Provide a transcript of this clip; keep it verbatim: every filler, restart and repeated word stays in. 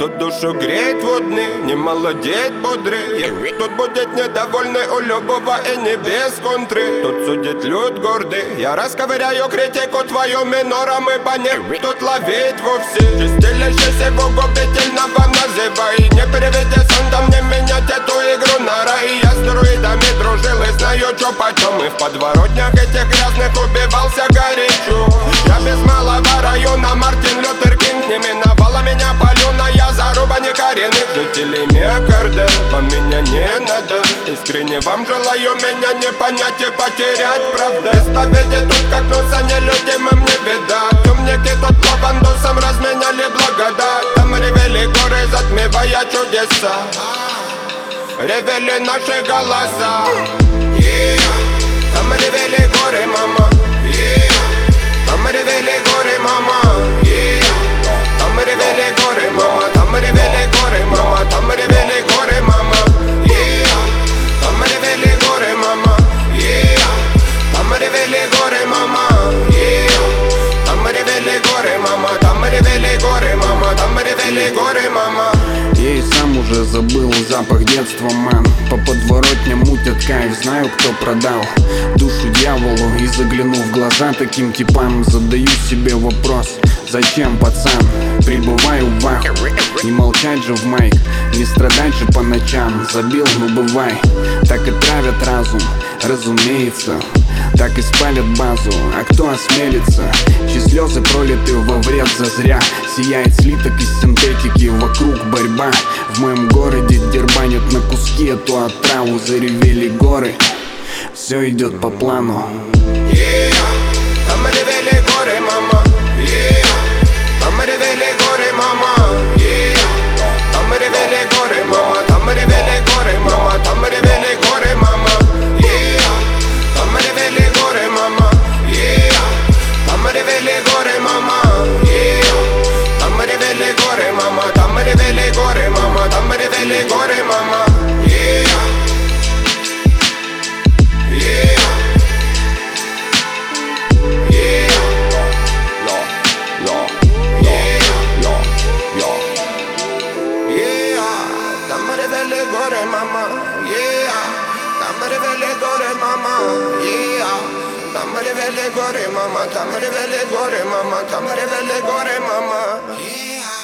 Тут душу греет водный, не молодеет бодрый. Тут будет недовольный у любого и не без контры. Тут судит люд гордый, я расковыряю критику твою минором, ибо не тут ловить вовсе. Чистилище его губительного называй. Не переведи сандом, не менять эту игру на рай. Я с друидами дружил и знаю, чё почем. И в подворотнях этих грязных убивался горячо. Я без малого района Мартин Лютер Кинг. Не миновала меня палюная заруба некоренных жителей Миокарда. Вам меня не надо, искренне вам желаю меня не понять и потерять, правда. Исповеди тут как носа нелюдимым не беда. Умники тут лавандусом разменяли благодать. Там ревели горы, затмевая чудеса. Ревели наши голоса. Yeah. Там ревели горы, мама. Yeah. Там ревели горы, мама. Yeah. Там ревели горы, мама. Там ревели горы, мама. Там ревели горы, мама. Yeah. Там ревели горы, мама. Yeah. Там ревели горы, мама. Yeah. Там ревели горы, мама. Там ревели горы, мама. Там ревели горы, мама. Я и сам уже забыл запах детства, мэн. По подворотням мутят кайф, знаю, кто продал душу дьяволу. И заглянув в глаза таким типам, задаю себе вопрос: зачем, пацан? Прибываю в аху, не молчать же в майк, не страдать же по ночам. Забил, ну бывай, так и травят разум, разумеется. Так и спалят базу, а кто осмелится? Чьи слезы пролиты во вред зазря. Сияет слиток из синтетики, вокруг борьба. В моем городе дербанят на куски эту отраву. Заревели горы, все идет по плану. Yeah. Там ревели горы, мама. Yeah. Там ревели горы, мама. Yeah. Там ревели горы, мама. Там ревели горы, мама. Там ревели горы, мама. Yeah. Там ревели горы, мама. Yeah. Там ревели горы, мама. Yeah. Там ревели горы, мама. Там ревели горы, мама. Там ревели горы, мама. Yeah. Yeah. Yeah. Yo, yo, yeah, yo, yo. Yeah. Там ревели горы, мама. Yeah. Там ревели горы, мама. Yeah. Там ревели горы, мама. Там ревели горы, мама. Там ревели горы, мама. Yeah.